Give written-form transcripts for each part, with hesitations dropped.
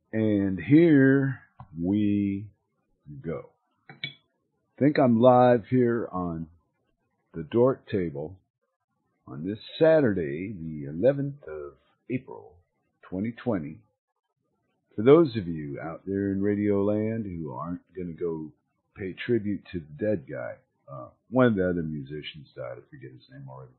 And here we go. Think I'm live here on the Dork Table on this Saturday, the 11th of April, 2020. For those of you out there in Radio Land who aren't going to go pay tribute to the dead guy, one of the other musicians died. I forget his name already.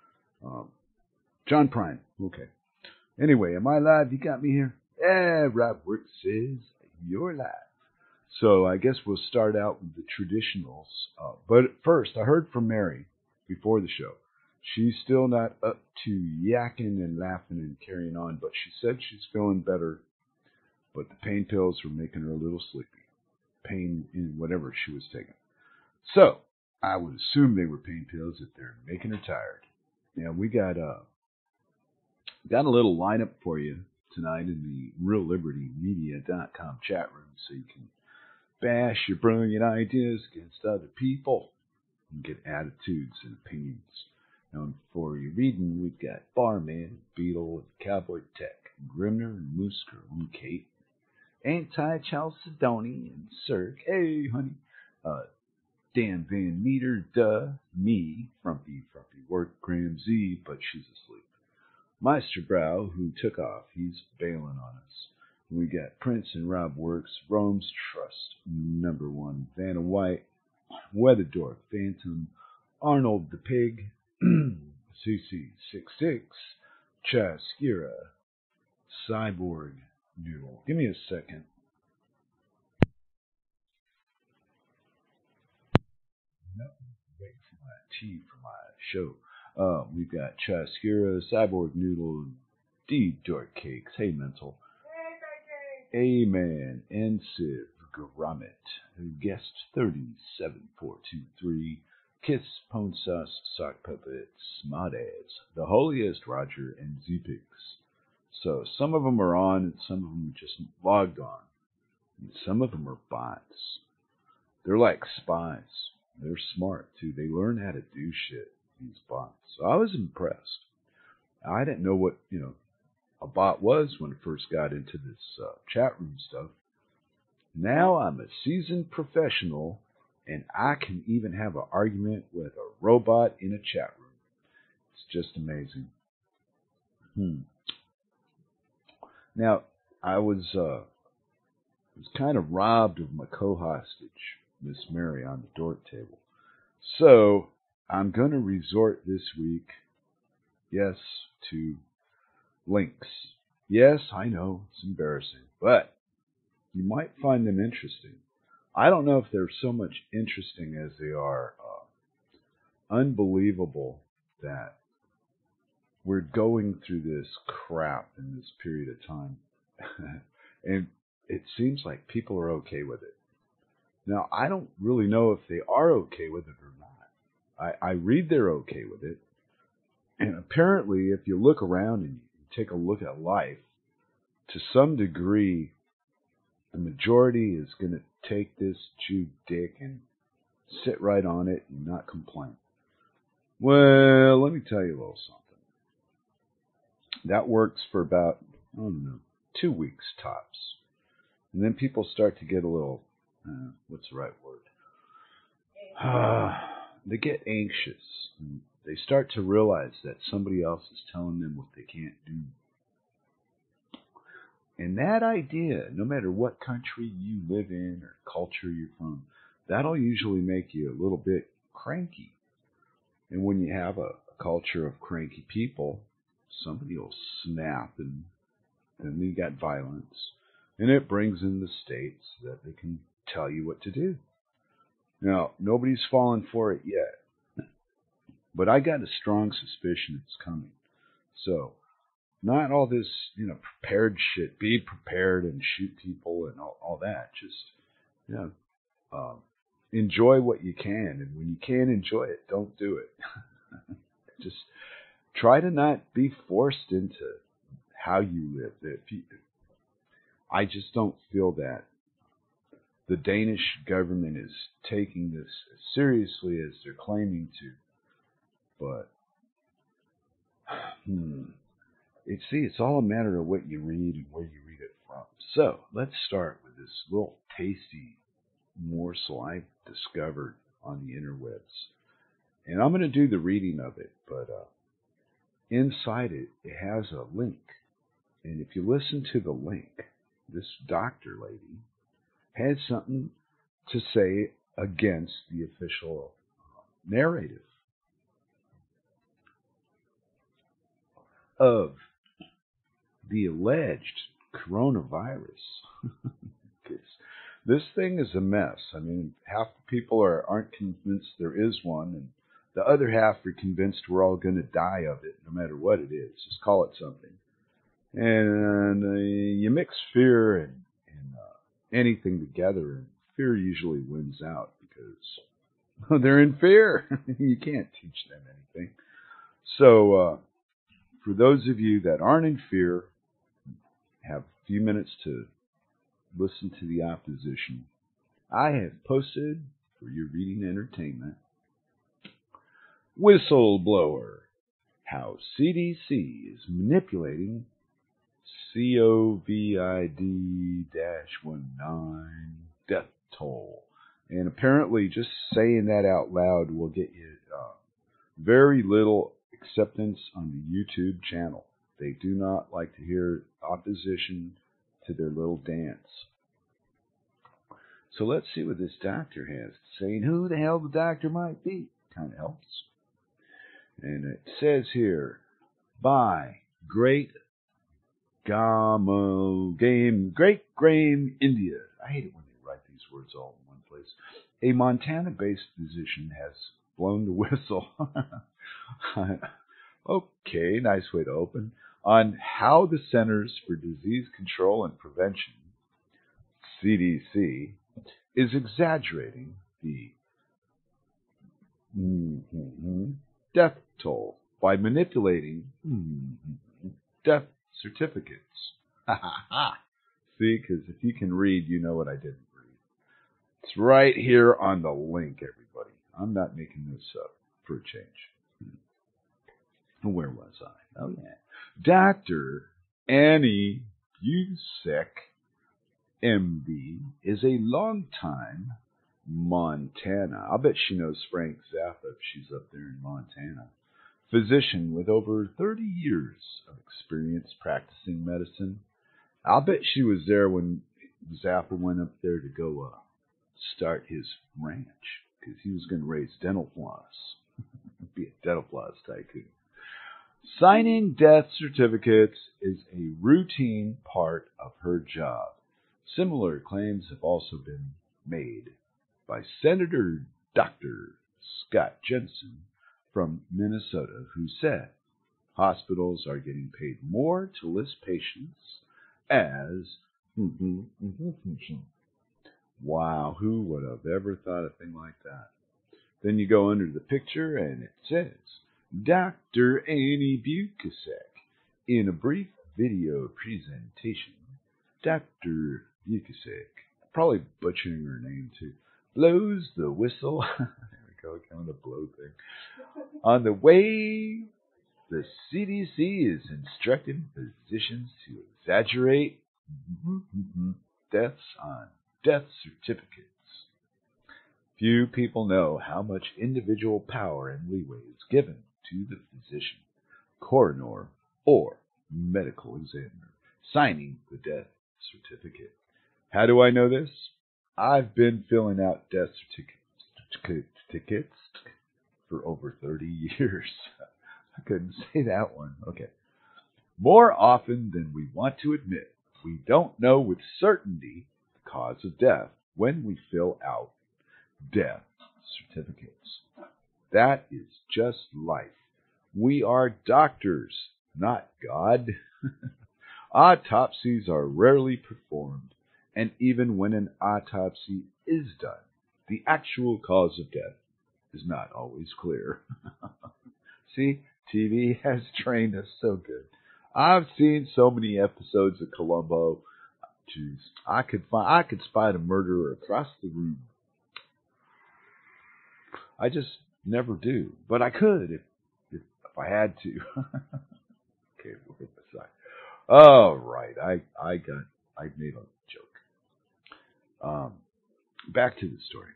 John Prine. Okay. Anyway, am I live? You got me here? Yeah, Rob Works says you're live. So I guess we'll start out with the traditionals. But first, I heard from Mary before the show. She's still not up to yakking and laughing and carrying on, but she said she's feeling better. But the pain pills were making her a little sleepy. Pain in whatever she was taking. So I would assume they were pain pills if they're making her tired. Now we got a little lineup for you tonight in the reallibertymedia.com chat room, so you can bash your brilliant ideas against other people and get attitudes and opinions. Now, for your reading, we've got Barman, Beetle, and Cowboy Tech, Grimner, and Moosker, and Kate, Anti-Chalcedony, and Cirque, hey, honey, Dan Van Meter, me, Frumpy work, Graham Z, but she's asleep. Meisterbrow, who took off, he's bailing on us. We got Prince and Rob Works, Rome's Trust, number one, Vanna White, Weatherdorf, Phantom, Arnold the Pig, CC66, Chaskira, Cyborg Noodle. Give me a second. No, wait for my tea for my show. We've got Chaskira, Cyborg Noodle, D Dork Cakes. Hey, Mental. Amen. And Civ Gromit. Guest 37423. Kiss, Pone Sauce, Sock Puppet, Smartads, The Holiest, Roger, and Zpix. So some of them are on and some of them are just logged on. And some of them are bots. They're like spies. They're smart too. They learn how to do shit, these bots. So I was impressed. I didn't know what, a bot was when I first got into this chat room stuff. Now I'm a seasoned professional, and I can even have an argument with a robot in a chat room. It's just amazing. Now, I was kind of robbed of my co-hostage, Miss Mary, on the Dork Table. So I'm going to resort this week, yes, to links. Yes, I know, it's embarrassing, but you might find them interesting. I don't know if they're so much interesting as they are unbelievable that we're going through this crap in this period of time. And it seems like people are okay with it. Now, I don't really know if they are okay with it or not. I read they're okay with it. And apparently, if you look around and you take a look at life, to some degree, the majority is going to take this chewed dick and sit right on it and not complain. Well, let me tell you a little something. That works for about, 2 weeks tops. And then people start to get a little, what's the right word? They get anxious. And they start to realize that somebody else is telling them what they can't do. And that idea, no matter what country you live in or culture you're from, that'll usually make you a little bit cranky. And when you have a culture of cranky people, somebody will snap, and then you got violence. And it brings in the states that they can tell you what to do. Now, nobody's fallen for it yet. But I got a strong suspicion it's coming. So, not all this, prepared shit. Be prepared and shoot people and all that. Just, enjoy what you can. And when you can't enjoy it, don't do it. Just try to not be forced into how you live. I just don't feel that the Danish government is taking this as seriously as they're claiming to. But, it's all a matter of what you read and where you read it from. So let's start with this little tasty morsel I discovered on the interwebs. And I'm going to do the reading of it, but inside it, it has a link. And if you listen to the link, this doctor lady had something to say against the official narrative of the alleged coronavirus. This thing is a mess. I mean, half the people aren't convinced there is one, and the other half are convinced we're all going to die of it, no matter what it is. Just call it something. And you mix fear and anything together, and fear usually wins out because they're in fear. You can't teach them anything. So, for those of you that aren't in fear, have a few minutes to listen to the opposition. I have posted for your reading entertainment, Whistleblower, how CDC is manipulating COVID-19 death toll. And apparently just saying that out loud will get you very little acceptance on the YouTube channel. They do not like to hear opposition to their little dance. So let's see what this doctor has to say and who the hell the doctor might be. Kind of helps. And it says here, by Great Game, India. I hate it when they write these words all in one place. A Montana-based physician has blown the whistle. Okay, nice way to open. On how the Centers for Disease Control and Prevention, CDC, is exaggerating the death toll by manipulating death certificates. See, because if you can read, you know what I didn't read. It's right here on the link, everybody. I'm not making this up for a change. Where was I? Oh, yeah. Dr. Annie Busick, MD, is a long-time Montana. I'll bet she knows Frank Zappa if she's up there in Montana. Physician with over 30 years of experience practicing medicine. I'll bet she was there when Zappa went up there to go start his ranch, because he was going to raise dental floss. Be a dental floss tycoon. Signing death certificates is a routine part of her job. Similar claims have also been made by Senator Dr. Scott Jensen from Minnesota, who said hospitals are getting paid more to list patients as wow, who would have ever thought a thing like that? Then you go under the picture and it says Dr. Annie Busick. In a brief video presentation, Dr. Busick, probably butchering her name too, blows the whistle. There we go, kind of the blow thing. On the way, the CDC is instructing physicians to exaggerate deaths on death certificates. Few people know how much individual power and leeway is given to the physician, coroner, or medical examiner signing the death certificate. How do I know this? I've been filling out death certificates for over 30 years. I couldn't say that one. Okay. More often than we want to admit, we don't know with certainty the cause of death when we fill out death certificates. That is just life. We are doctors, not God. Autopsies are rarely performed, and even when an autopsy is done, the actual cause of death is not always clear. See, TV has trained us so good. I've seen so many episodes of Columbo. Jeez, I could spot a murderer across the room. I just never do, but I could if I had to. Okay, where was I? All right, I I made a joke. Back to the story.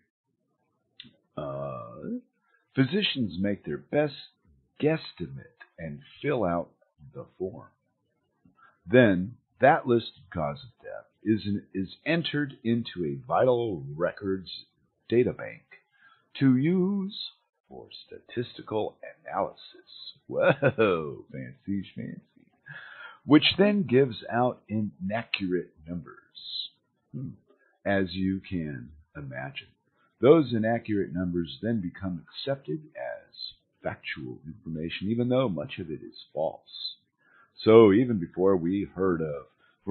Physicians make their best guesstimate and fill out the form. Then that listed cause of death is entered into a vital records databank to use for statistical analysis. Whoa, fancy schmancy. Which then gives out inaccurate numbers, as you can imagine. Those inaccurate numbers then become accepted as factual information, even though much of it is false. So even before we heard of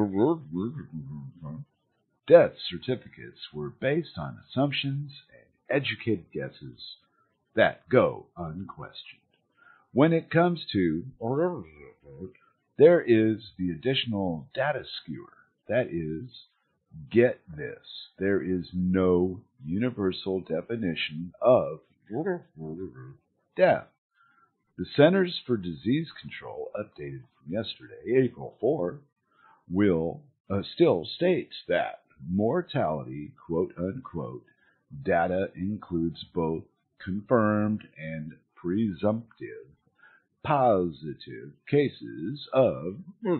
death certificates were based on assumptions and educated guesses that go unquestioned. When it comes to there is the additional data skewer. That is, get this, there is no universal definition of death. The Centers for Disease Control, updated from yesterday, April 4, still states that mortality, quote unquote, data includes both confirmed and presumptive positive cases of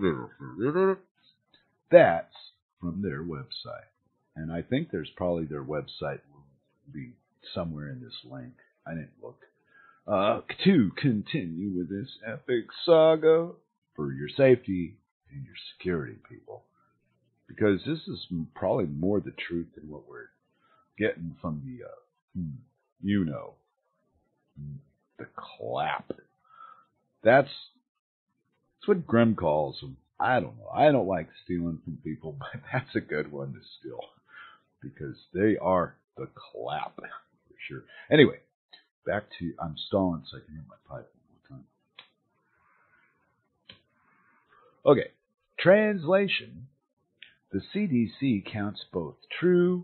that's from their website. And I think there's probably their website will be somewhere in this link. I didn't look. To continue with this epic saga for your safety and your security, people. Because this is probably more the truth than what we're getting from the clap. That's what Grimm calls them. I don't know. I don't like stealing from people, but that's a good one to steal. Because they are the clap, for sure. Anyway, back to, I'm stalling so I can hit my pipe one more time. Okay, translation. The CDC counts both true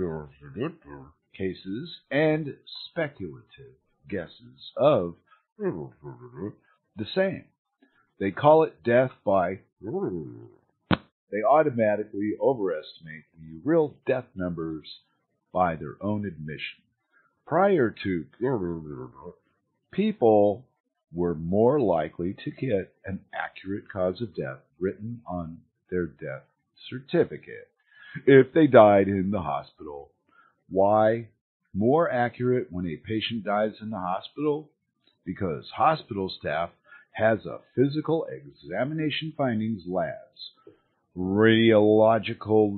cases and speculative guesses of the same. They call it death by. They automatically overestimate the real death numbers by their own admission. Prior to, people were more likely to get an accurate cause of death written on their death certificate if they died in the hospital. Why? More accurate when a patient dies in the hospital? Because hospital staff has a physical examination findings labs, radiologic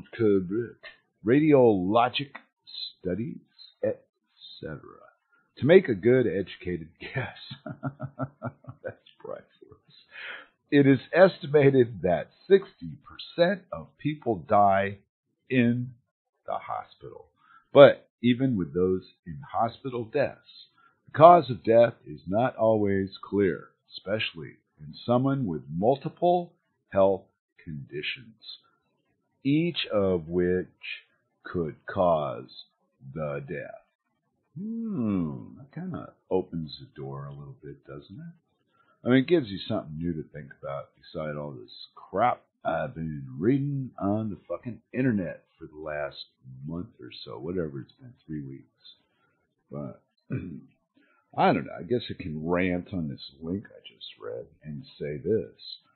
studies, etc. to make a good educated guess. That's priceless. It is estimated that 60% of people die in the hospital. But even with those in hospital deaths, the cause of death is not always clear, especially in someone with multiple health conditions, each of which could cause the death. That kind of opens the door a little bit, doesn't it? I mean, it gives you something new to think about beside all this crap I've been reading on the fucking internet for the last month or so, whatever it's been, 3 weeks. But I don't know. I guess I can rant on this link I just read and say this.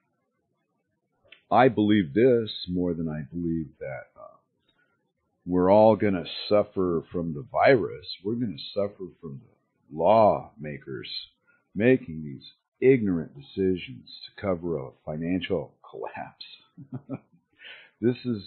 I believe this more than I believe that we're all going to suffer from the virus. We're going to suffer from the lawmakers making these ignorant decisions to cover a financial collapse. This is,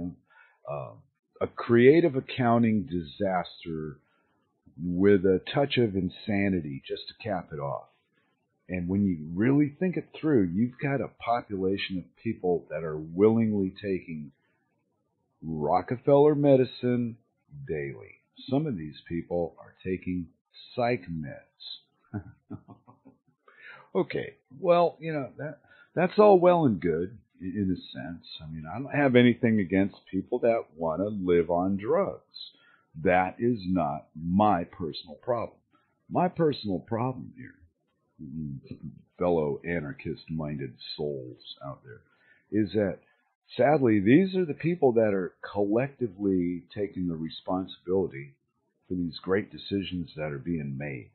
a creative accounting disaster with a touch of insanity just to cap it off. And when you really think it through, you've got a population of people that are willingly taking Rockefeller medicine daily. Some of these people are taking psych meds. Okay, well, that's all well and good in a sense. I mean, I don't have anything against people that want to live on drugs. That is not my personal problem. My personal problem here, fellow anarchist-minded souls out there, is that sadly, these are the people that are collectively taking the responsibility for these great decisions that are being made.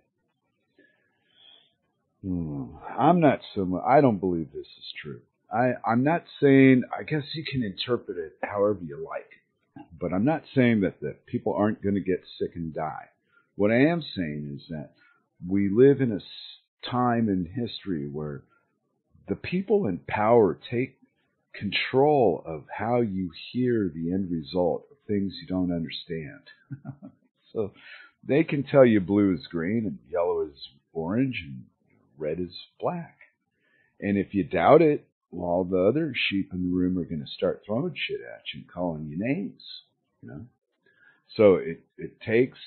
I'm not so much, I don't believe this is true. I'm not saying, I guess you can interpret it however you like, but I'm not saying that the people aren't going to get sick and die. What I am saying is that we live in a time in history where the people in power take control of how you hear the end result of things you don't understand. So they can tell you blue is green and yellow is orange and red is black. And if you doubt it, well, all the other sheep in the room are going to start throwing shit at you and calling you names, you know. So it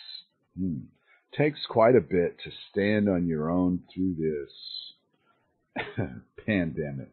takes quite a bit to stand on your own through this pandemic.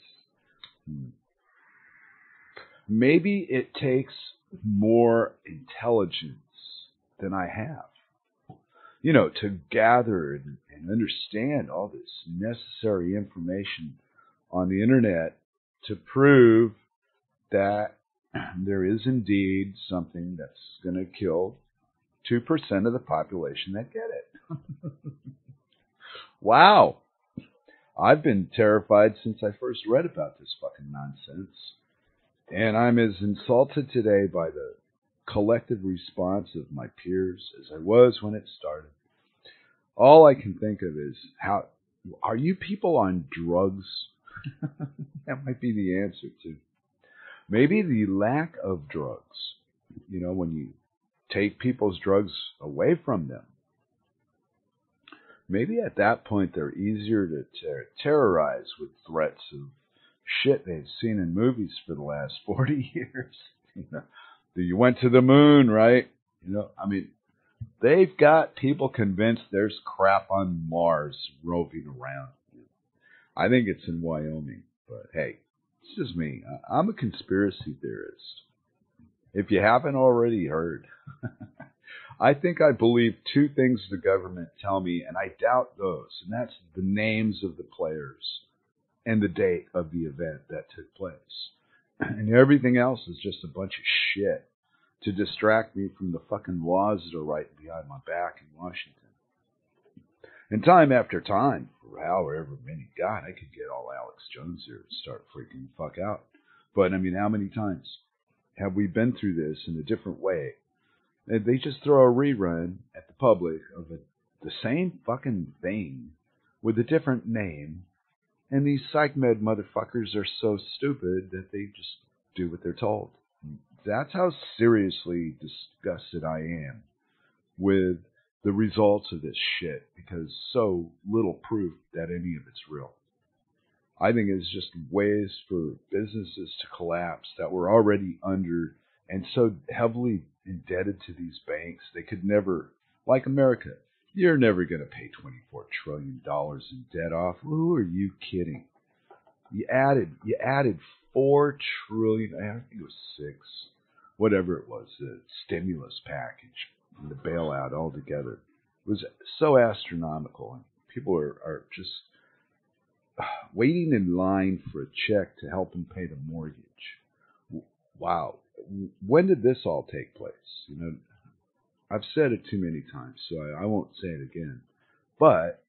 Maybe it takes more intelligence than I have, to gather and understand all this necessary information on the internet to prove that there is indeed something that's going to kill 2% of the population that get it. Wow. I've been terrified since I first read about this fucking nonsense. And I'm as insulted today by the collective response of my peers as I was when it started. All I can think of is, how are you people on drugs? That might be the answer to. Maybe the lack of drugs, when you take people's drugs away from them, maybe at that point they're easier to terrorize with threats of shit they've seen in movies for the last 40 years. You went to the moon, right? They've got people convinced there's crap on Mars roving around. I think it's in Wyoming, but hey, it's just me. I'm a conspiracy theorist. If you haven't already heard, I think I believe two things the government tell me, and I doubt those, and that's the names of the players and the date of the event that took place. And everything else is just a bunch of shit to distract me from the fucking laws that are right behind my back in Washington. And time after time, for however many, God, I could get all Alex Jones here to start freaking the fuck out. But, how many times have we been through this in a different way? They just throw a rerun at the public of the same fucking thing with a different name. And these psych med motherfuckers are so stupid that they just do what they're told. That's how seriously disgusted I am with the results of this shit, because so little proof that any of it's real. I think it's just ways for businesses to collapse that were already under and so heavily indebted to these banks they could never, like America, you're never going to pay $24 trillion in debt off. Who are you kidding? You added $4 trillion, I think it was 6, whatever it was, the stimulus package and the bailout altogether. It was so astronomical, and people are just waiting in line for a check to help them pay the mortgage. Wow. When did this all take place? I've said it too many times, so I won't say it again. But,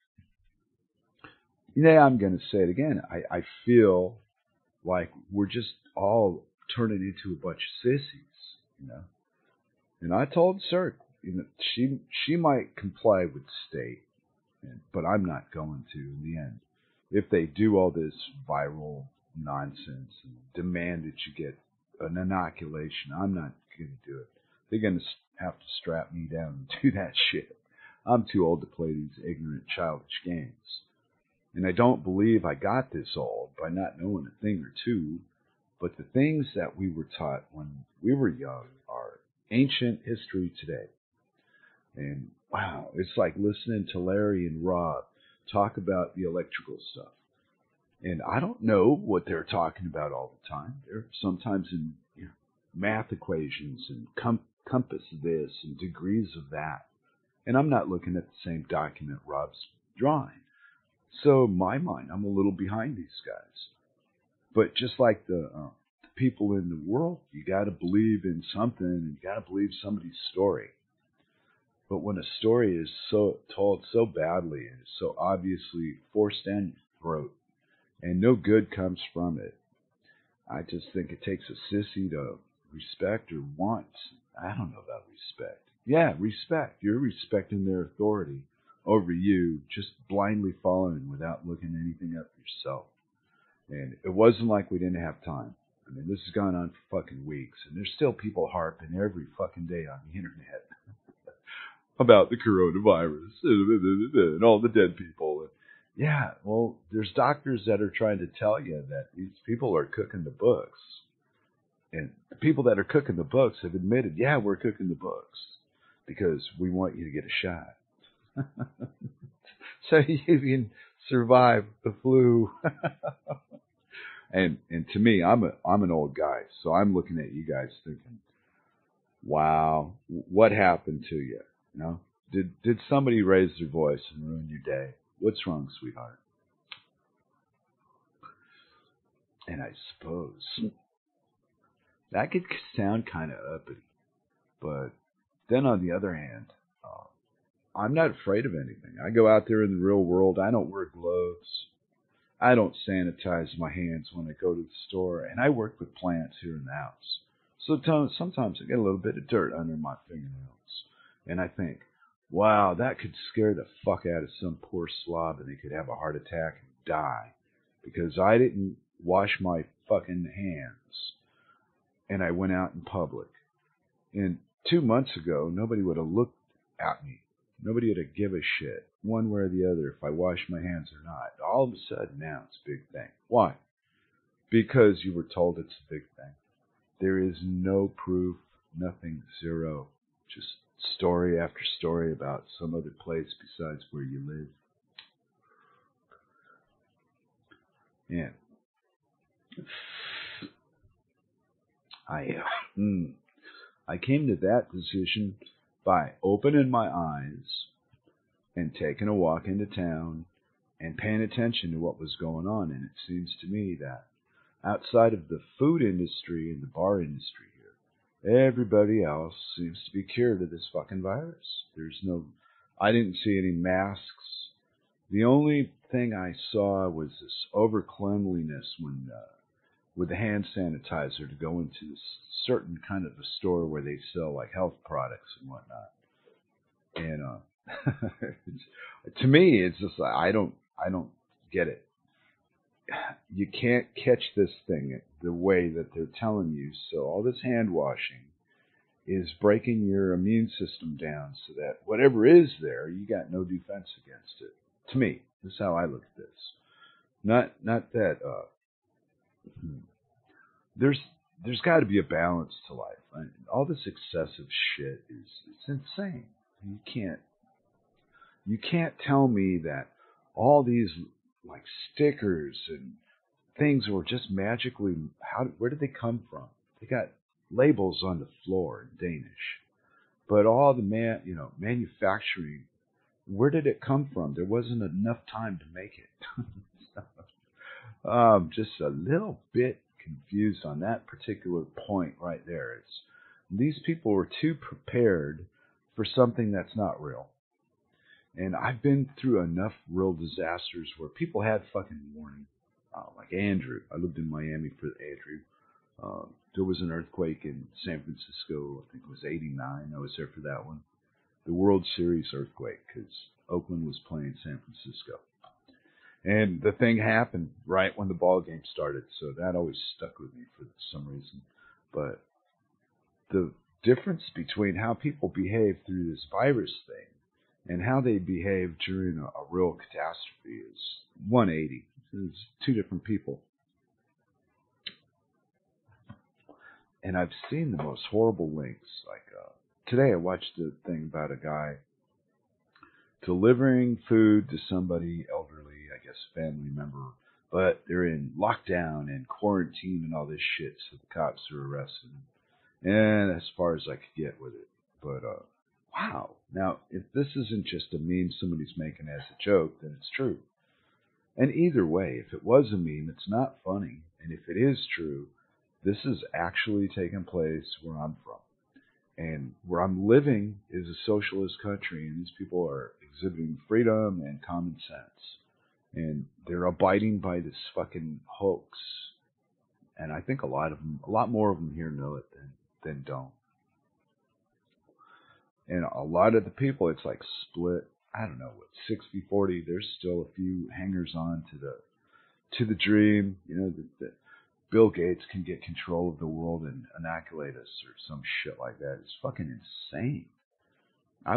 I'm going to say it again. I feel like we're just all turning into a bunch of sissies, And I told Sir, she might comply with state, but I'm not going to in the end. If they do all this viral nonsense and demand that you get an inoculation, I'm not going to do it. They're going to have to strap me down and do that shit. I'm too old to play these ignorant, childish games. And I don't believe I got this old by not knowing a thing or two, but the things that we were taught when we were young are ancient history today. And wow, it's like listening to Larry and Rob talk about the electrical stuff. And I don't know what they're talking about all the time. They're sometimes in math equations and compass this and degrees of that. And I'm not looking at the same document Rob's drawing. So in my mind, I'm a little behind these guys. But just like the people in the world, you got to believe in something, and you got to believe somebody's story. But when a story is so told so badly and is so obviously forced down your throat, and no good comes from it, I just think it takes a sissy to respect or want. I don't know about respect. Yeah, respect. You're respecting their authority over you, just blindly following without looking anything up yourself. And it wasn't like we didn't have time. I mean, this has gone on for fucking weeks, and there's still people harping every fucking day on the internet about the coronavirus and all the dead people. Yeah, well, there's doctors that are trying to tell you that these people are cooking the books. And the people that are cooking the books have admitted, yeah, we're cooking the books because we want you to get a shot. So you can survive the flu. and to me, I'm an old guy, so I'm looking at you guys thinking, wow, what happened to you? You know, did somebody raise their voice and ruin your day? What's wrong, sweetheart? And I suppose that could sound kind of uppity, but then on the other hand, I'm not afraid of anything. I go out there in the real world. I don't wear gloves. I don't sanitize my hands when I go to the store, and I work with plants here in the house. So sometimes I get a little bit of dirt under my fingernails, and I think, wow, that could scare the fuck out of some poor slob, and they could have a heart attack and die because I didn't wash my fucking hands, and I went out in public. And 2 months ago, nobody would have looked at me. Nobody would have give a shit, one way or the other, if I washed my hands or not. All of a sudden, now it's a big thing. Why? Because you were told it's a big thing. There is no proof, nothing, zero. Just story after story about some other place besides where you live. Yeah. I came to that decision by opening my eyes and taking a walk into town and paying attention to what was going on. And it seems to me that outside of the food industry and the bar industry here, everybody else seems to be cured of this fucking virus. I didn't see any masks. The only thing I saw was this over cleanliness when with the hand sanitizer to go into this certain kind of a store where they sell like health products and whatnot. And to me, it's just like, I don't get it. You can't catch this thing the way that they're telling you. So all this hand washing is breaking your immune system down so that whatever is there, you got no defense against it. To me, this is how I look at this. Not that there's got to be a balance to life. All this excessive shit it's insane. You can't tell me that all these like stickers and things were just magically where did they come from? They got labels on the floor in Danish, but all the manufacturing, where did it come from? There wasn't enough time to make it. Just a little bit confused on that particular point right there. These people were too prepared for something that's not real. And I've been through enough real disasters where people had fucking warning. Like Andrew. I lived in Miami for Andrew. There was an earthquake in San Francisco, I think it was 89. I was there for that one. The World Series earthquake, because Oakland was playing San Francisco. And the thing happened right when the ball game started, so that always stuck with me for some reason. But the difference between how people behave through this virus thing and how they behave during a real catastrophe is 180. It's two different people. And I've seen the most horrible links. Like today I watched a thing about a guy delivering food to somebody elderly, I guess family member, but they're in lockdown and quarantine and all this shit, so the cops are arresting them. And as far as I could get with it. But wow. Now, if this isn't just a meme somebody's making as a joke, then it's true. And either way, if it was a meme, it's not funny. And if it is true, This is actually taking place where I'm from. And where I'm living is a socialist country, and these people are exhibiting freedom and common sense. And they're abiding by this fucking hoax. And I think a lot more of them here know it than don't. And a lot of the people, it's like split, I don't know, what, 60-40. There's still a few hangers on to the dream, that Bill Gates can get control of the world and inoculate us or some shit like that. It's fucking insane. I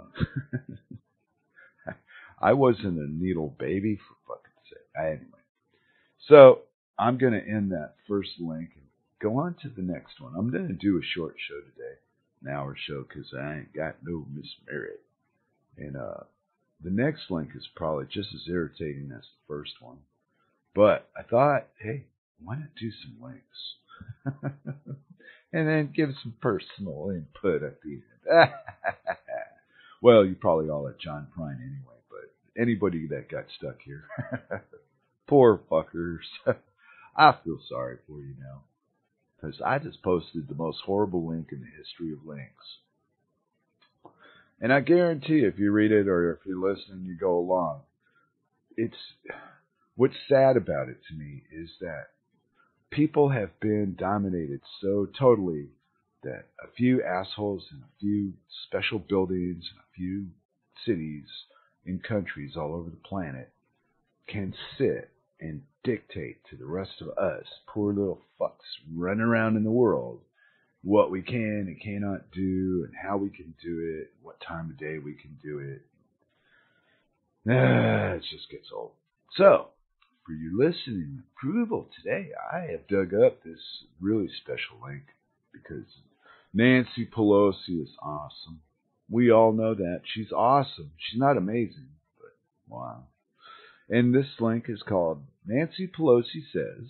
wasn't a needle baby, for fucking sake. Anyway, so I'm going to end that first link and go on to the next one. I'm going to do a short show today, an hour show, because I ain't got no Miss Mary. And the next link is probably just as irritating as the first one. But I thought, hey, why not do some links? And then give some personal input at the end. Well, you probably all at John Prine anyway, but anybody that got stuck here, poor fuckers. I feel sorry for you now, because I just posted the most horrible link in the history of links. And I guarantee if you read it or if you're listening, you go along. What's sad about it to me is that people have been dominated so totally that a few assholes in a few special buildings and a few cities in countries all over the planet can sit and dictate to the rest of us, poor little fucks running around in the world, what we can and cannot do and how we can do it, what time of day we can do it. It just gets old. So, for your listening approval today, I have dug up this really special link because Nancy Pelosi is awesome. We all know that. She's awesome. She's not amazing, but wow. And this link is called Nancy Pelosi Says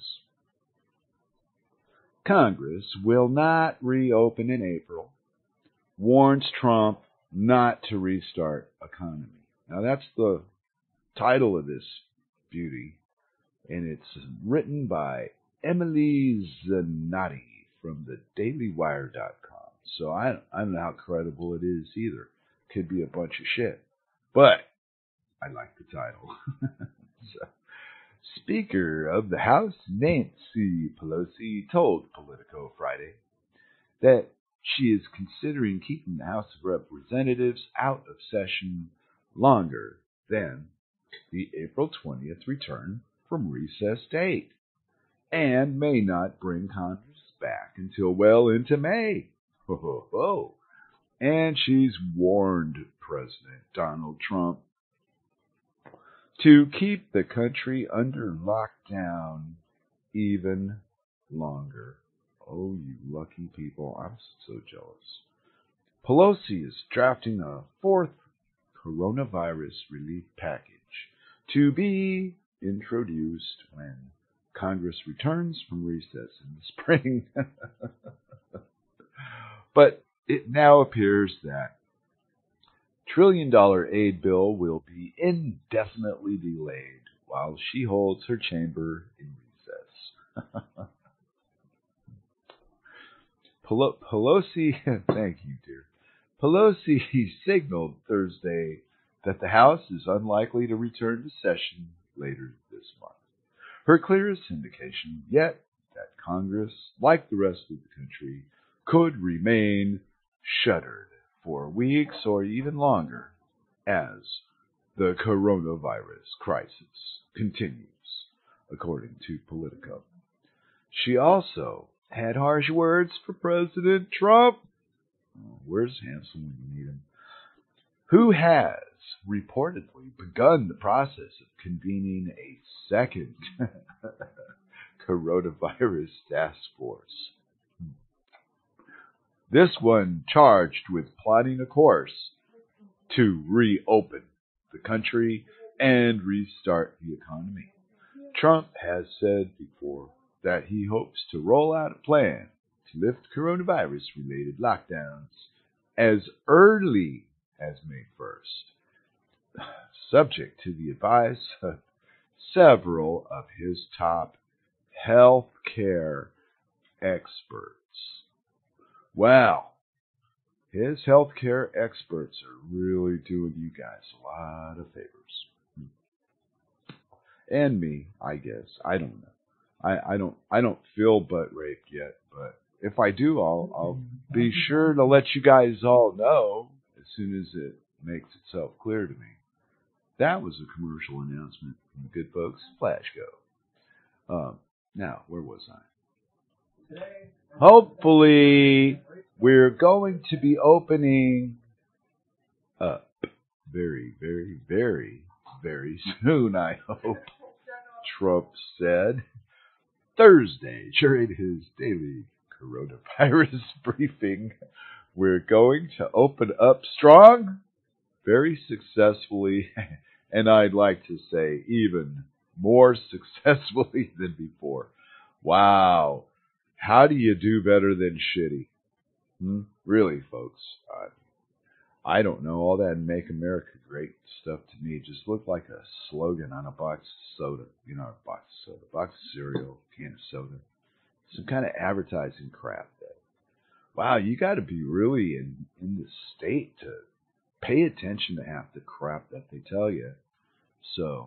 Congress Will Not Reopen in April, Warns Trump Not to Restart Economy. Now that's the title of this beauty. And it's written by Emily Zanotti from the DailyWire.com. So I don't know how credible it is either. Could be a bunch of shit. But I like the title. So, Speaker of the House Nancy Pelosi told Politico Friday that she is considering keeping the House of Representatives out of session longer than the April 20th return from recess date, and may not bring Congress back until well into May. Ho, ho, ho. And she's warned President Donald Trump to keep the country under lockdown even longer. Oh, you lucky people. I'm so jealous. Pelosi is drafting a fourth coronavirus relief package to be introduced when Congress returns from recess in the spring. But it now appears that trillion-dollar aid bill will be indefinitely delayed while she holds her chamber in recess. Pelosi, thank you, dear. Pelosi signaled Thursday that the House is unlikely to return to session later this month. Her clearest indication yet that Congress, like the rest of the country, could remain shuttered for weeks or even longer as the coronavirus crisis continues, according to Politico. She also had harsh words for President Trump. Oh, where's Hanson when you need him? Who has reportedly begun the process of convening a second coronavirus task force. This one charged with plotting a course to reopen the country and restart the economy. Trump has said before that he hopes to roll out a plan to lift coronavirus-related lockdowns as early as May 1st, subject to the advice of several of his top health care experts. Well, his healthcare experts are really doing you guys a lot of favors. And me, I guess. I don't know. I don't feel butt raped yet, but if I do, I'll be sure to let you guys all know as soon as it makes itself clear to me. That was a commercial announcement from the good folks Flash Go. Now, where was I? Hopefully, we're going to be opening up very, very, very, very soon, I hope, Trump said Thursday during his daily coronavirus briefing. We're going to open up strong, very successfully, and I'd like to say even more successfully than before. Wow. How do you do better than shitty? Really, folks. I don't know. All that Make America Great stuff to me just looked like a slogan on a box of soda. You know, a box of soda, box of cereal, can of soda. Some kind of advertising crap. Wow, you got to be really in the state to pay attention to half the crap that they tell you. So,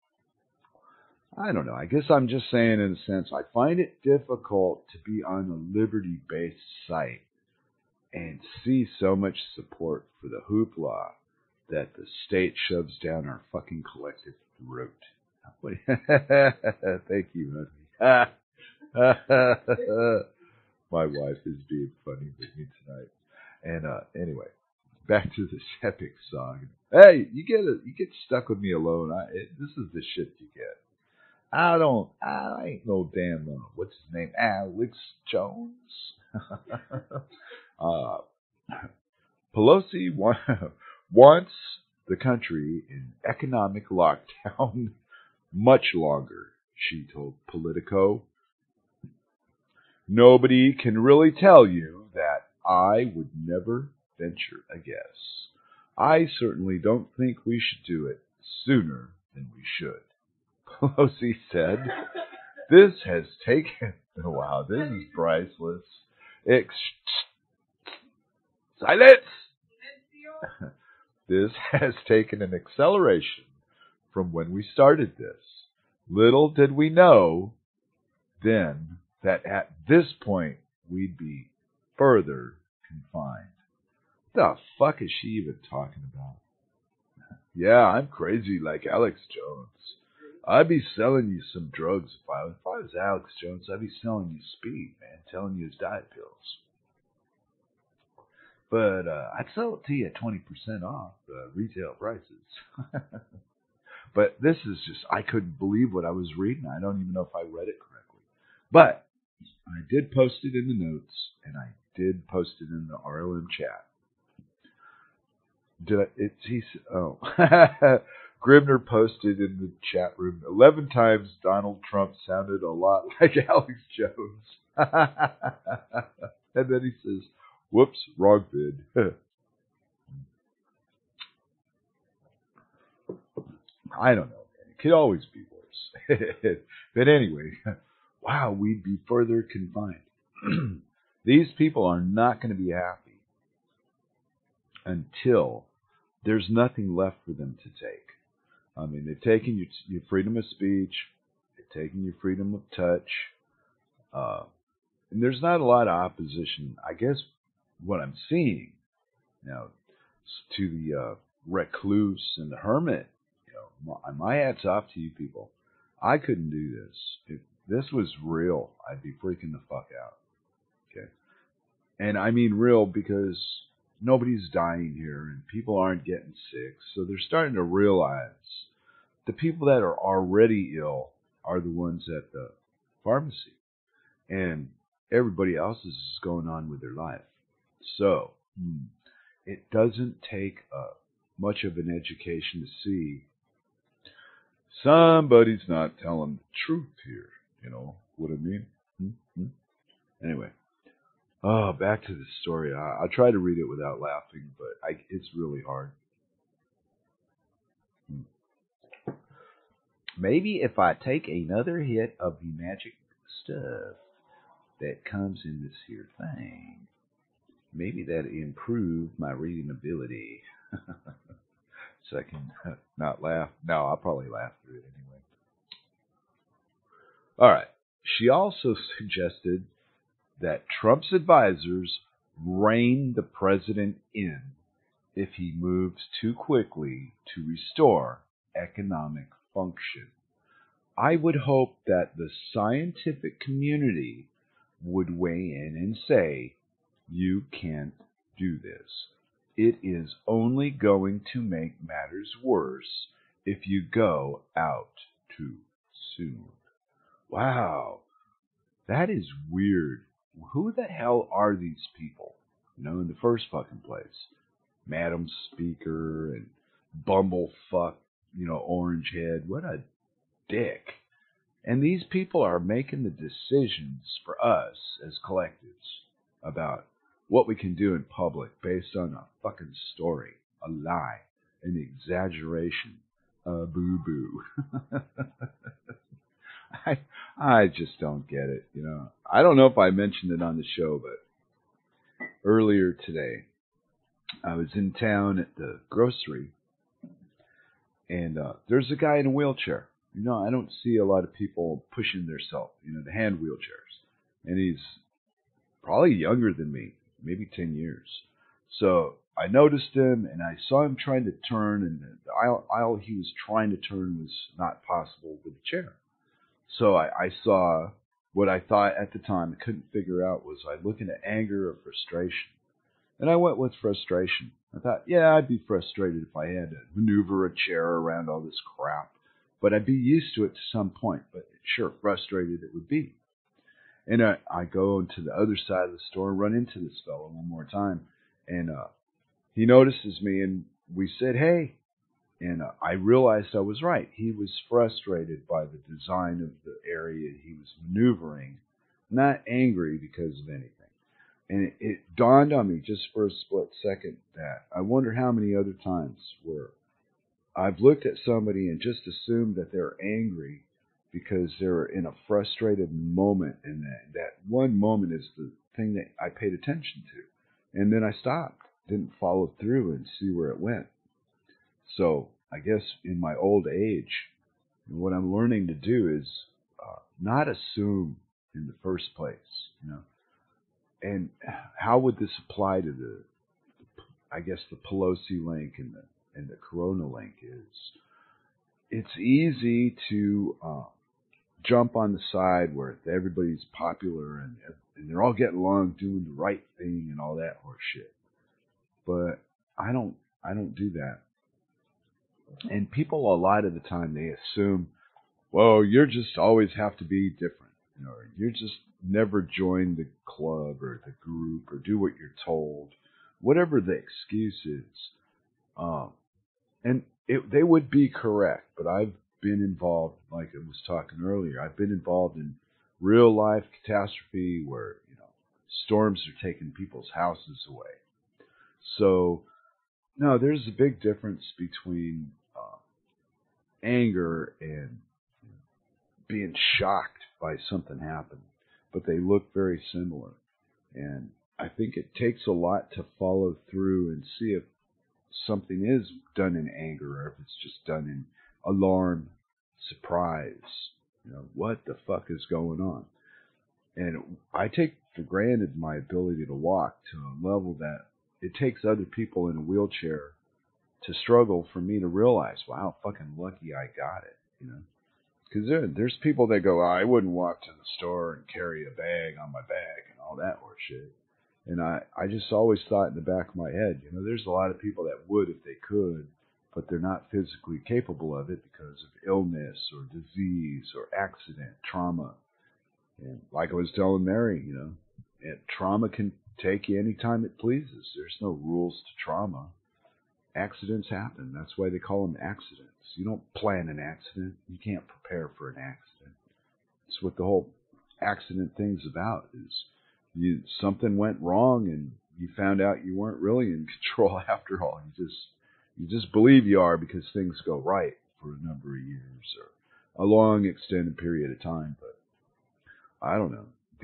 I don't know. I guess I'm just saying in a sense, I find it difficult to be on a liberty-based site and see so much support for the hoopla that the state shoves down our fucking collective throat. Thank you, honey. My wife is being funny with me tonight. And anyway, back to this epic song. Hey, you get stuck with me alone. This is the shit you get. I ain't no damn, what's his name? Alex Jones? Pelosi wants the country in economic lockdown much longer, she told Politico. Nobody can really tell you that I would never venture a guess. I certainly don't think we should do it sooner than we should. Pelosi said, this has taken, wow, this is priceless. Silence! This has taken an acceleration from when we started this. Little did we know then that at this point we'd be further confined. What the fuck is she even talking about? Yeah, I'm crazy like Alex Jones. I'd be selling you some drugs if I was Alex Jones. I'd be selling you speed, man, telling you his diet pills. But I'd sell it to you at 20% off retail prices. But this is just, I couldn't believe what I was reading. I don't even know if I read it correctly. But I did post it in the notes, and I did post it in the RLM chat. Grimner posted in the chat room, 11 times Donald Trump sounded a lot like Alex Jones. And then he says, whoops, wrong vid. I don't know, man. It could always be worse. But anyway, wow, we'd be further confined. These people are not going to be happy until there's nothing left for them to take. I mean, they've taken your freedom of speech, they've taken your freedom of touch, and there's not a lot of opposition. I guess what I'm seeing now to the recluse and the hermit, my hat's off to you people. I couldn't do this. If this was real, I'd be freaking the fuck out. Okay, and I mean real because nobody's dying here and people aren't getting sick, so they're starting to realize the people that are already ill are the ones at the pharmacy, and everybody else is going on with their life. So it doesn't take much of an education to see somebody's not telling the truth here. You know what I mean? Anyway, back to the story. I'll try to read it without laughing, but it's really hard. Maybe if I take another hit of the magic stuff. that comes in this here thing. Maybe that improve my reading ability. So I can not laugh. No, I'll probably laugh through it anyway. All right. She also suggested that Trump's advisors rein the president in if he moves too quickly to restore economic function. I would hope that the scientific community would weigh in and say, you can't do this. It is only going to make matters worse if you go out too soon. Wow, that is weird. Who the hell are these people? In the first fucking place. Madam Speaker and bumblefuck, orange head. What a dick. And these people are making the decisions for us as collectives about what we can do in public based on a fucking story, a lie, an exaggeration, a boo-boo. I just don't get it, I don't know if I mentioned it on the show, but earlier today, I was in town at the grocery, and there's a guy in a wheelchair. I don't see a lot of people pushing themselves, the hand wheelchairs. And he's probably younger than me, maybe 10 years. So I noticed him, and I saw him trying to turn, and the aisle he was trying to turn was not possible with a chair. So I saw what I thought at the time, I couldn't figure out, was I looking at anger or frustration? And I went with frustration. I thought, yeah, I'd be frustrated if I had to maneuver a chair around all this crap. But I'd be used to it to some point. But sure, frustrated it would be. And I go to the other side of the store and run into this fellow one more time. And he notices me, and we said, hey. And I realized I was right. He was frustrated by the design of the area he was maneuvering, not angry because of anything. And it dawned on me just for a split second that I wonder how many other times where I've looked at somebody and just assumed that they're angry because they're in a frustrated moment, and that one moment is the thing that I paid attention to. And then I stopped, didn't follow through and see where it went. So I guess in my old age, what I'm learning to do is not assume in the first place, And how would this apply to I guess the Pelosi link and the Corona link is, it's easy to jump on the side where everybody's popular and they're all getting along doing the right thing and all that horse shit. But I don't do that. And people a lot of the time, they assume, well, you're just always have to be different. You're just never join the club or the group or do what you're told, whatever the excuse is. And they would be correct, but I've been involved, like I was talking earlier, I've been involved in real life catastrophe where, storms are taking people's houses away. So, no, there's a big difference between anger and being shocked by something happening, but they look very similar. And I think it takes a lot to follow through and see if something is done in anger or if it's just done in alarm, surprise. What the fuck is going on? And I take for granted my ability to walk to a level that it takes other people in a wheelchair to struggle for me to realize, wow, fucking lucky I got it, Because there's people that go, I wouldn't walk to the store and carry a bag on my back and all that horse shit. And I just always thought in the back of my head, there's a lot of people that would if they could, but they're not physically capable of it because of illness or disease or accident, trauma. And like I was telling Mary, trauma can take you anytime it pleases. There's no rules to trauma. Accidents happen. That's why they call them accidents. You don't plan an accident. You can't prepare for an accident. It's what the whole accident thing's about, is something went wrong and you found out you weren't really in control after all. You just believe you are because things go right for a number of years or a long extended period of time. But I don't know.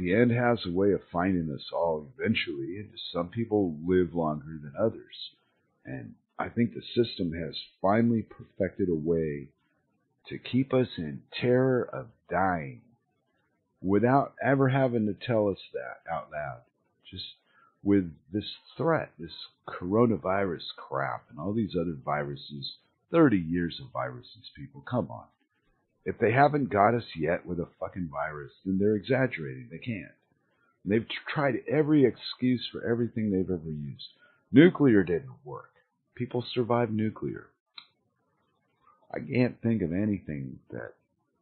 the end has a way of finding us all eventually, and some people live longer than others. And I think the system has finally perfected a way to keep us in terror of dying without ever having to tell us that out loud. Just with this threat, this coronavirus crap, and all these other viruses, 30 years of viruses, people, come on. If they haven't got us yet with a fucking virus, then they're exaggerating. They can't. And they've tried every excuse for everything they've ever used. Nuclear didn't work. People survived nuclear. I can't think of anything that...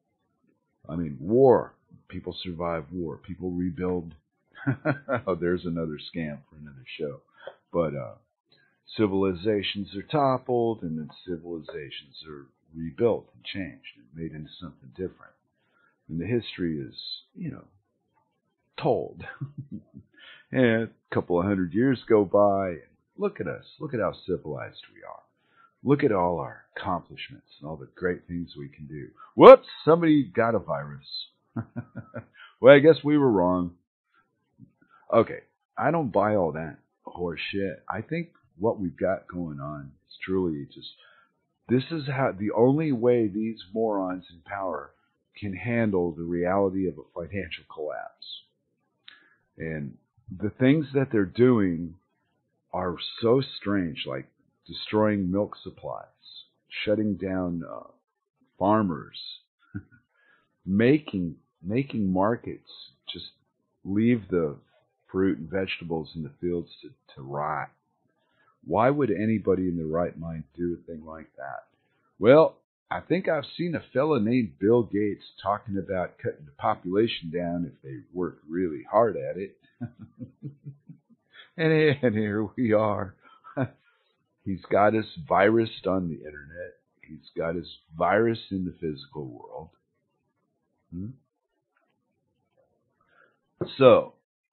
war. People survive war. People rebuild. Oh, there's another scam for another show. But civilizations are toppled, and then civilizations are rebuilt and changed and made into something different. And the history is, told. And a couple of 100 years go by, and look at us. Look at how civilized we are. Look at all our accomplishments and all the great things we can do. Whoops, somebody got a virus. Well, I guess we were wrong. Okay, I don't buy all that horse shit. I think what we've got going on is truly just, this is how the only way these morons in power can handle the reality of a financial collapse. And the things that they're doing are so strange, like destroying milk supplies, shutting down farmers, making markets just leave the fruit and vegetables in the fields to rot. Why would anybody in their right mind do a thing like that? Well, I think I've seen a fella named Bill Gates talking about cutting the population down if they work really hard at it. And here we are. He's got us virused on the internet. He's got us virus in the physical world. So,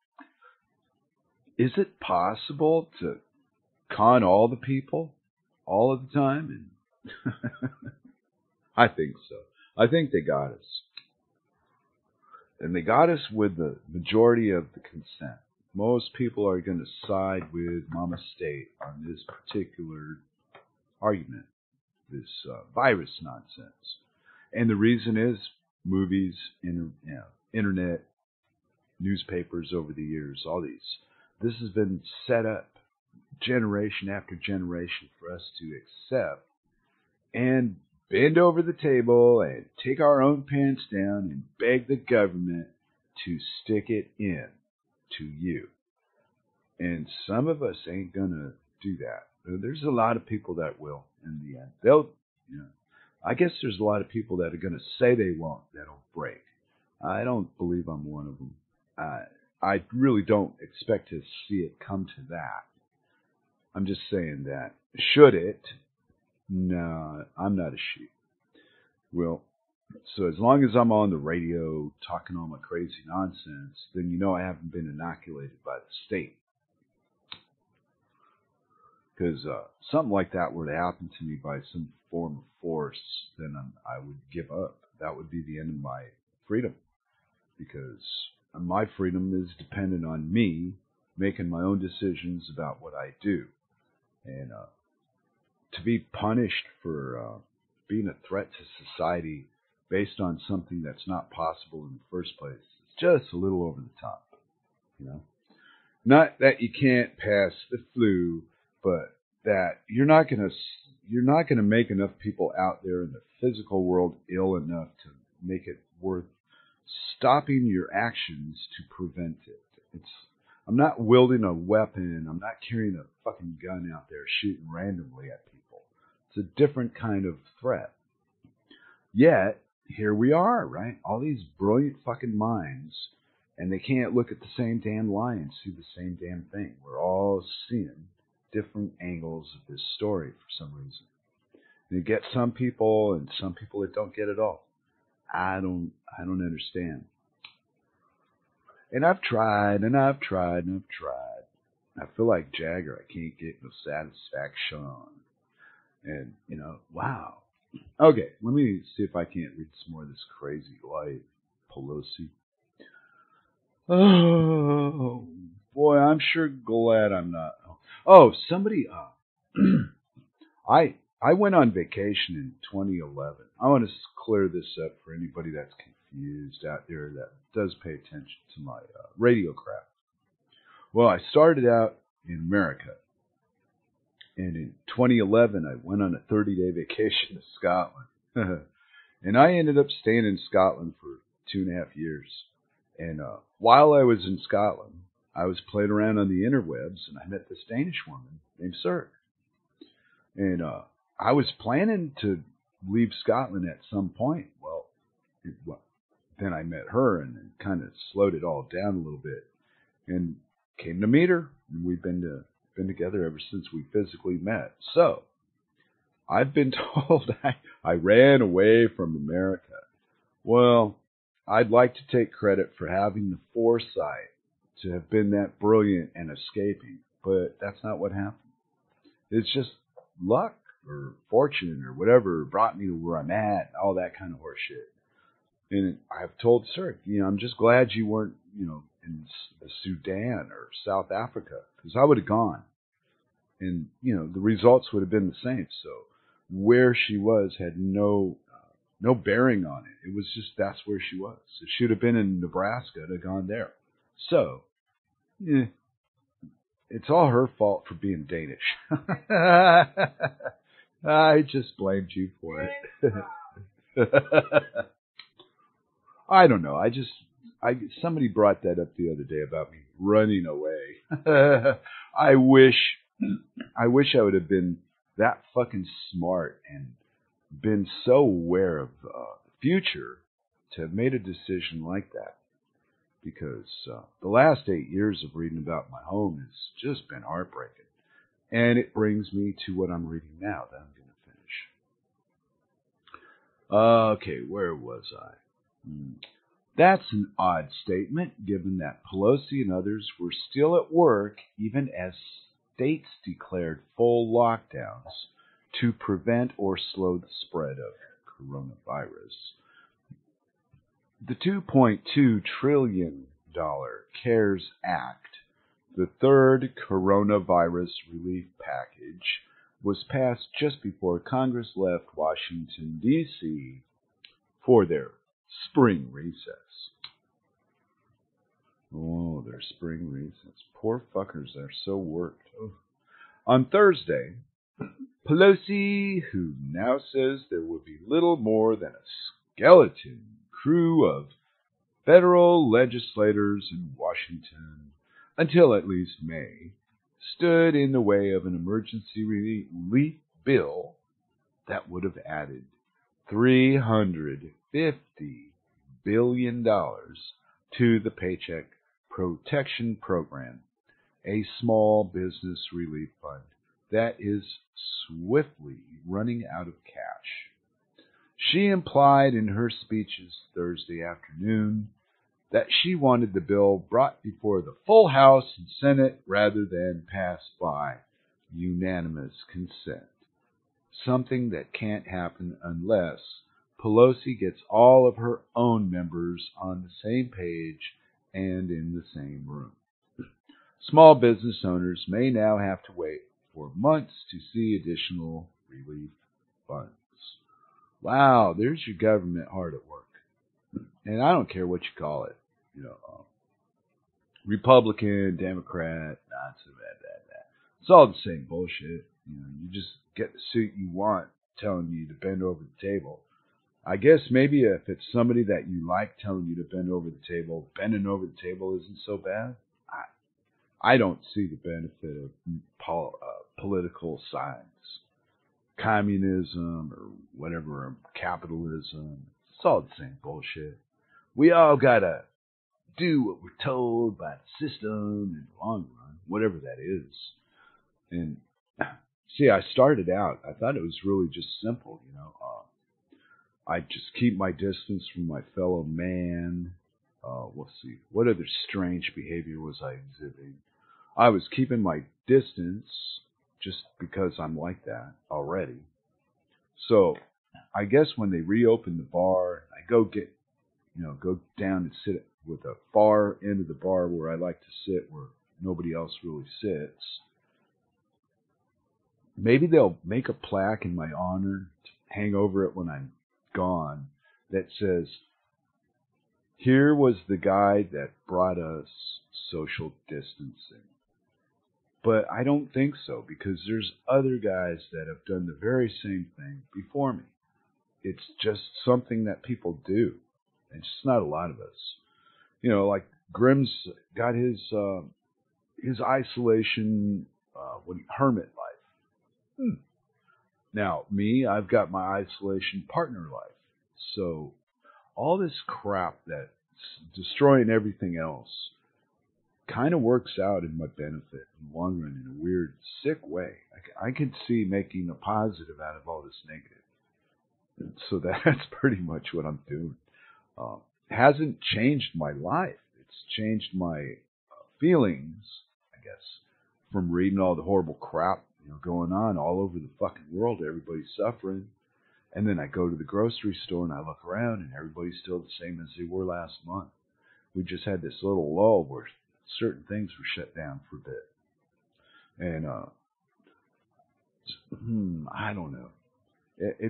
is it possible to con all the people all of the time? And I think so. I think they got us. And they got us with the majority of the consent. Most people are going to side with Mama State on this particular argument, this virus nonsense. And the reason is movies, internet, newspapers over the years, all these. This has been set up generation after generation for us to accept and bend over the table and take our own pants down and beg the government to stick it in to you. And some of us ain't gonna do that. There's a lot of people that will in the end. They'll, I guess there's a lot of people that are gonna say they won't, that'll break. I don't believe I'm one of them. I really don't expect to see it come to that. I'm just saying that. Should it? No, I'm not a sheep. Well, so as long as I'm on the radio talking all my crazy nonsense, then I haven't been inoculated by the state. Because something like that were to happen to me by some form of force, then I would give up. That would be the end of my freedom. Because my freedom is dependent on me making my own decisions about what I do. And to be punished for being a threat to society based on something that's not possible in the first place, it's just a little over the top. Not that you can't pass the flu, but that you're not gonna make enough people out there in the physical world ill enough to make it worth stopping your actions to prevent it. I'm not wielding a weapon. I'm not carrying a fucking gun out there shooting randomly at people. It's a different kind of threat. Yet, here we are, right? All these brilliant fucking minds, and they can't look at the same damn lie and see the same damn thing. We're all seeing different angles of this story for some reason. And you get some people, and some people that don't get it all. I don't understand. And I've tried, and I've tried, and I've tried. I feel like Jagger. I can't get no satisfaction. And, wow. Okay, let me see if I can't read some more of this crazy life, Pelosi. Oh, boy, I'm sure glad I'm not. Oh, somebody, I went on vacation in 2011. I want to clear this up for anybody that's confused out there that does pay attention to my radio crap. Well, I started out in America, and in 2011, I went on a 30-day vacation to Scotland. And I ended up staying in Scotland for 2.5 years. And while I was in Scotland, I was playing around on the interwebs, and I met this Danish woman named Sir. And I was planning to leave Scotland at some point. Well, then I met her, and it kind of slowed it all down a little bit. And came to meet her, and we've been together ever since we physically met. So I've been told I ran away from America. Well, I'd like to take credit for having the foresight to have been that brilliant and escaping, but that's not what happened. It's just luck or fortune or whatever brought me to where I'm at, all that kind of horseshit. And I've told Sir, I'm just glad you weren't, in Sudan or South Africa, because I would have gone, and the results would have been the same. So where she was had no bearing on it. It was just that's where she was. If she would have been in Nebraska, I'd have gone there. So, it's all her fault for being Danish. I just blamed you for it. I don't know. Somebody brought that up the other day about me running away. I wish I would have been that fucking smart and been so aware of the future to have made a decision like that. Because the last 8 years of reading about my home has just been heartbreaking. And it brings me to what I'm reading now that I'm going to finish. Okay, where was I? That's an odd statement, given that Pelosi and others were still at work even as states declared full lockdowns to prevent or slow the spread of coronavirus. The $2.2 trillion CARES Act, the third coronavirus relief package, was passed just before Congress left Washington, D.C. for their spring recess. Oh, their spring recess. Poor fuckers, they're so worked. Oh. On Thursday, Pelosi, who now says there will be little more than a skeleton crew of federal legislators in Washington until at least May, stood in the way of an emergency relief bill that would have added $350 billion to the Paycheck Protection Program, a small business relief fund that is swiftly running out of cash. She implied in her speeches Thursday afternoon that she wanted the bill brought before the full House and Senate rather than passed by unanimous consent, something that can't happen unless Pelosi gets all of her own members on the same page and in the same room. Small business owners may now have to wait for months to see additional relief funds. Wow, there's your government hard at work. And I don't care what you call it, Republican, Democrat, not so bad. It's all the same bullshit. You just get the suit you want telling you to bend over the table. I guess maybe if it's somebody that you like telling you to bend over the table, bending over the table isn't so bad. I don't see the benefit of political science. Communism or whatever, or capitalism. It's all the same bullshit. We all gotta do what we're told by the system in the long run, whatever that is. And see, I started out, I thought it was really just simple, I just keep my distance from my fellow man. Let's see, what other strange behavior was I exhibiting? I was keeping my distance just because I'm like that already. So I guess when they reopen the bar, I go down and sit with a far end of the bar where I like to sit where nobody else really sits. Maybe they'll make a plaque in my honor to hang over it when I'm gone that says, "Here was the guy that brought us social distancing." But I don't think so, because there's other guys that have done the very same thing before me. It's just something that people do. It's just not a lot of us. You know, like Grimm's got his isolation hermit life. Now, me, I've got my isolation partner life. So all this crap that's destroying everything else kind of works out in my benefit in the long run in a weird, sick way. I could see making a positive out of all this negative. And so that's pretty much what I'm doing. It hasn't changed my life. It's changed my feelings, I guess, from reading all the horrible crap going on all over the fucking world. Everybody's suffering. And then I go to the grocery store and I look around and everybody's still the same as they were last month. We just had this little lull where certain things were shut down for a bit. And I don't know. If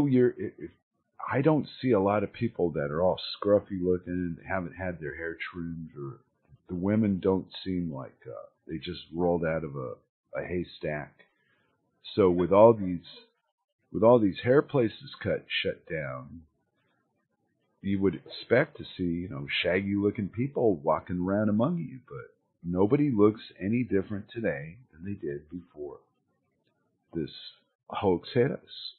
I don't see a lot of people that are all scruffy looking, haven't had their hair trimmed, or the women don't seem like they just rolled out of a haystack. So with all these hair places shut down, you would expect to see, shaggy looking people walking around among you, but nobody looks any different today than they did before this hoax hit us.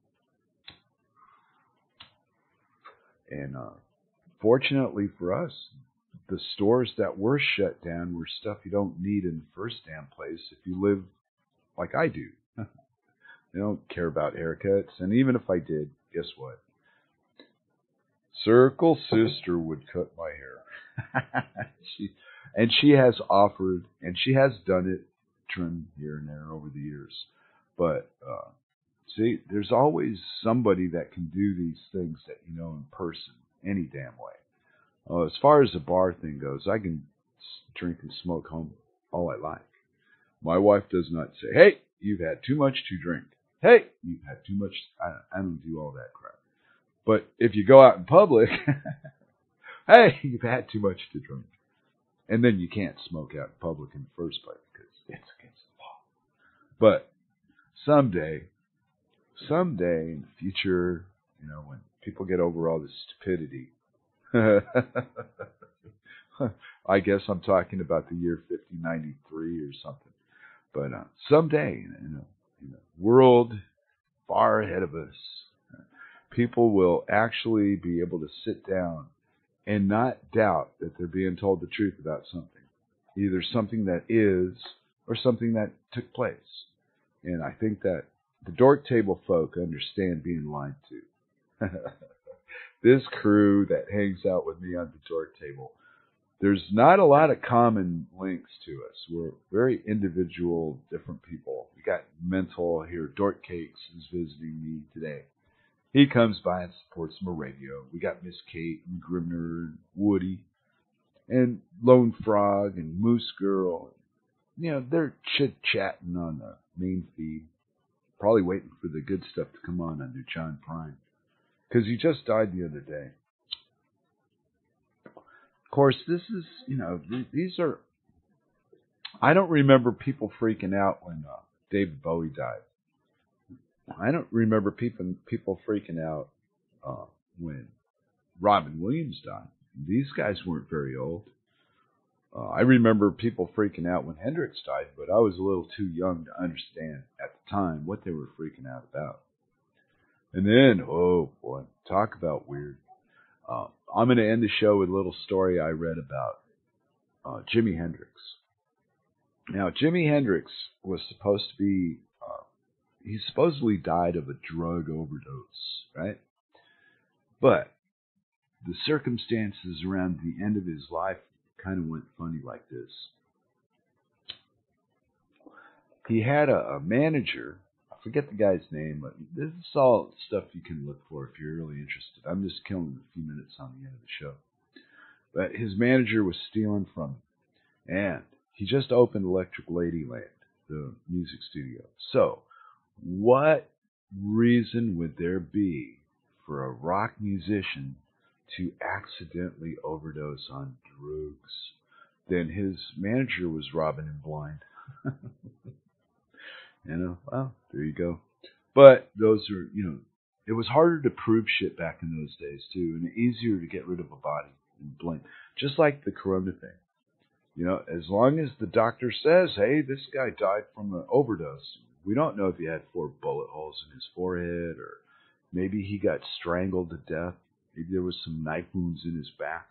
And fortunately for us, the stores that were shut down were stuff you don't need in the first damn place if you live like I do. I don't care about haircuts, and even if I did, guess what? Circle Sister would cut my hair. she has offered, and she has done it, trimmed here and there over the years. But see, there's always somebody that can do these things that you know in person, any damn way. As far as the bar thing goes, I can drink and smoke home all I like. My wife does not say, "Hey, you've had too much to drink. Hey, you've had too much." I don't do all that crap. But if you go out in public, "Hey, you've had too much to drink." And then you can't smoke out in public in the first place because it's against the law. But someday in the future, when people get over all this stupidity, I guess I'm talking about the year 5093 or something. But someday, in a world far ahead of us, people will actually be able to sit down and not doubt that they're being told the truth about something, either something that is or something that took place. And I think that the Dork Table folk understand being lied to. This crew that hangs out with me on the Dork Table, there's not a lot of common links to us. We're very individual, different people. We got Mental here. Dork Cakes is visiting me today. He comes by and supports my radio. We got Miss Kate and Grimner and Woody and Lone Frog and Moose Girl. They're chit-chatting on the main feed. Probably waiting for the good stuff to come on under John Prine, because he just died the other day. Of course, this is, these are, I don't remember people freaking out when David Bowie died. I don't remember people freaking out when Robin Williams died. These guys weren't very old. I remember people freaking out when Hendrix died, but I was a little too young to understand at the time what they were freaking out about. And then, oh boy, talk about weird. I'm going to end the show with a little story I read about Jimi Hendrix. Now, Jimi Hendrix was supposed to be, he supposedly died of a drug overdose, right? But the circumstances around the end of his life kind of went funny like this. He had a manager, I forget the guy's name, but this is all stuff you can look for if you're really interested. I'm just killing a few minutes on the end of the show. But his manager was stealing from him. And he just opened Electric Ladyland, the music studio. So, what reason would there be for a rock musician to accidentally overdose on drugs? Then his manager was robbing him blind. Well, there you go. But those are, it was harder to prove shit back in those days too, and easier to get rid of a body and blame. Just like the corona thing. As long as the doctor says, hey, this guy died from an overdose, we don't know if he had 4 bullet holes in his forehead, or maybe he got strangled to death. Maybe there was some knife wounds in his back.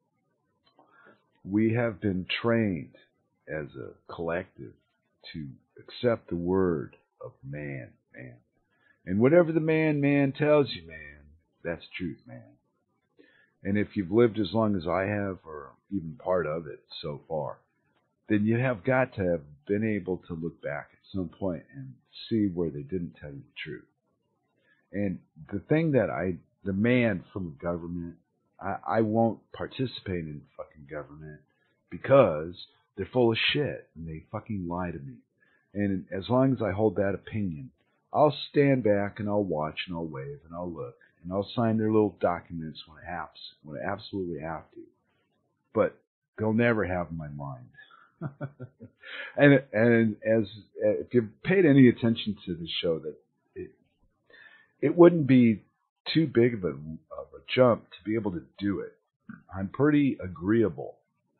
We have been trained as a collective to accept the word of man. And whatever the man tells you, man, that's truth, man. And if you've lived as long as I have, or even part of it so far, then you have got to have been able to look back at some point and see where they didn't tell you the truth. And the thing that I demand from the government, I won't participate in fucking government because they're full of shit and they fucking lie to me. And as long as I hold that opinion, I'll stand back and I'll watch and I'll wave and I'll look and I'll sign their little documents when I absolutely have to. But they'll never have my mind. and as if you've paid any attention to the show, that it wouldn't be too big of a jump to be able to do it. I'm pretty agreeable,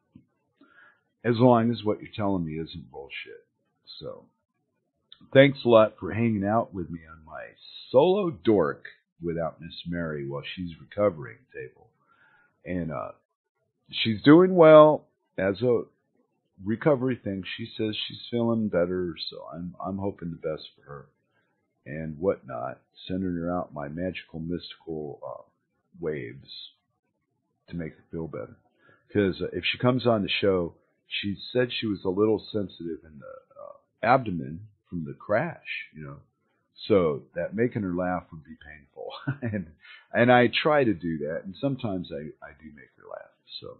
as long as what you're telling me isn't bullshit. So, thanks a lot for hanging out with me on my solo dork without Miss Mary while she's recovering table. And she's doing well as a recovery thing. She says she's feeling better, so I'm hoping the best for her and whatnot, sending her out my magical, mystical waves to make her feel better. Because if she comes on the show, she said she was a little sensitive in the abdomen from the crash, so that making her laugh would be painful. and I try to do that, and sometimes I do make her laugh. So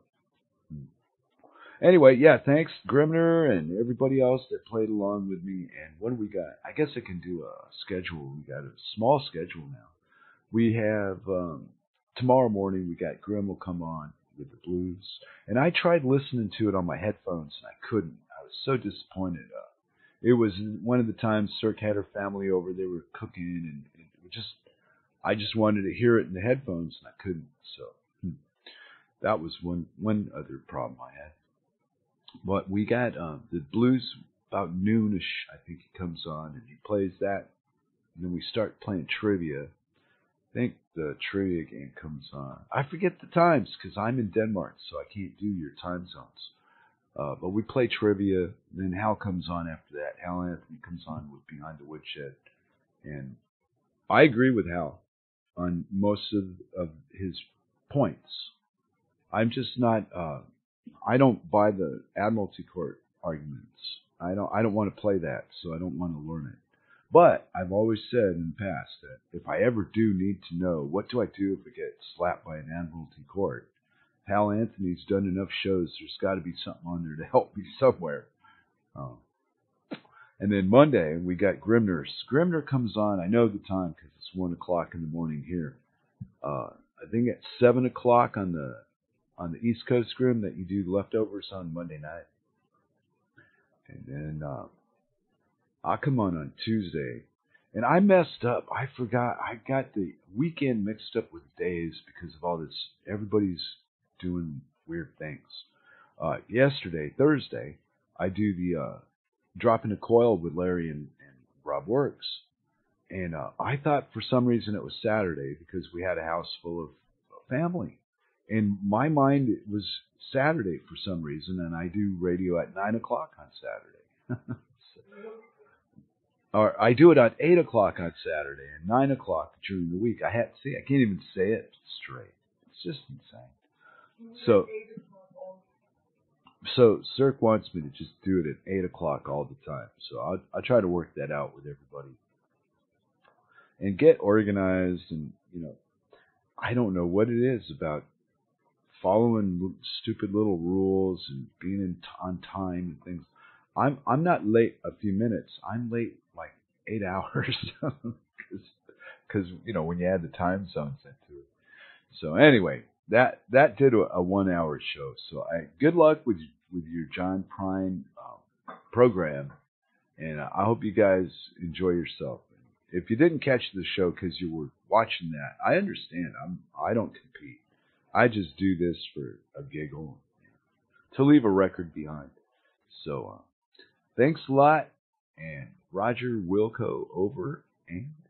anyway, yeah, thanks Grimner and everybody else that played along with me. And what do we got? I guess I can do a schedule. We got a small schedule now. We have tomorrow morning, we got Grim will come on with the blues. And I tried listening to it on my headphones, and I couldn't. I was so disappointed. It was one of the times Cirque had her family over. They were cooking, and I just wanted to hear it in the headphones, and I couldn't. So that was one other problem I had. But we got the blues about noonish. I think he comes on, and he plays that. And then we start playing trivia. I think the trivia game comes on. I forget the times because I'm in Denmark, so I can't do your time zones. But we play trivia, then Hal comes on after that. Hal Anthony comes on with Behind the Woodshed. And I agree with Hal on most of his points. I'm just not, I don't buy the Admiralty Court arguments. I don't want to play that, so I don't want to learn it. But I've always said in the past that if I ever do need to know, what do I do if I get slapped by an Admiralty Court? Hal Anthony's done enough shows. There's got to be something on there to help me somewhere. And then Monday, we got Grimner. Grimner comes on. I know the time because it's 1 o'clock in the morning here. I think at 7 o'clock on the East Coast, Grim, that you do leftovers on Monday night. And then I'll come on Tuesday. And I messed up. I forgot. I got the weekend mixed up with days because of all this. Everybody's doing weird things. Yesterday, Thursday, I do the Dropping a Coil with Larry and Rob Works. And I thought for some reason it was Saturday because we had a house full of family. In my mind, it was Saturday for some reason, and I do radio at 9 o'clock on Saturday. Or I do it at 8 o'clock on Saturday and 9 o'clock during the week. I can't even say it straight. It's just insane. So Cirque wants me to just do it at 8 o'clock all the time. So I'll try to work that out with everybody and get organized. And I don't know what it is about following stupid little rules and being on time and things. I'm not late a few minutes. I'm late like 8 hours because when you add the time zones into it. So anyway, that did a 1 hour show. So good luck with your John Prine program, and I hope you guys enjoy yourself. If you didn't catch the show because you were watching that, I understand. I don't compete. I just do this for a giggle, to leave a record behind. So thanks a lot, and Roger Wilco over and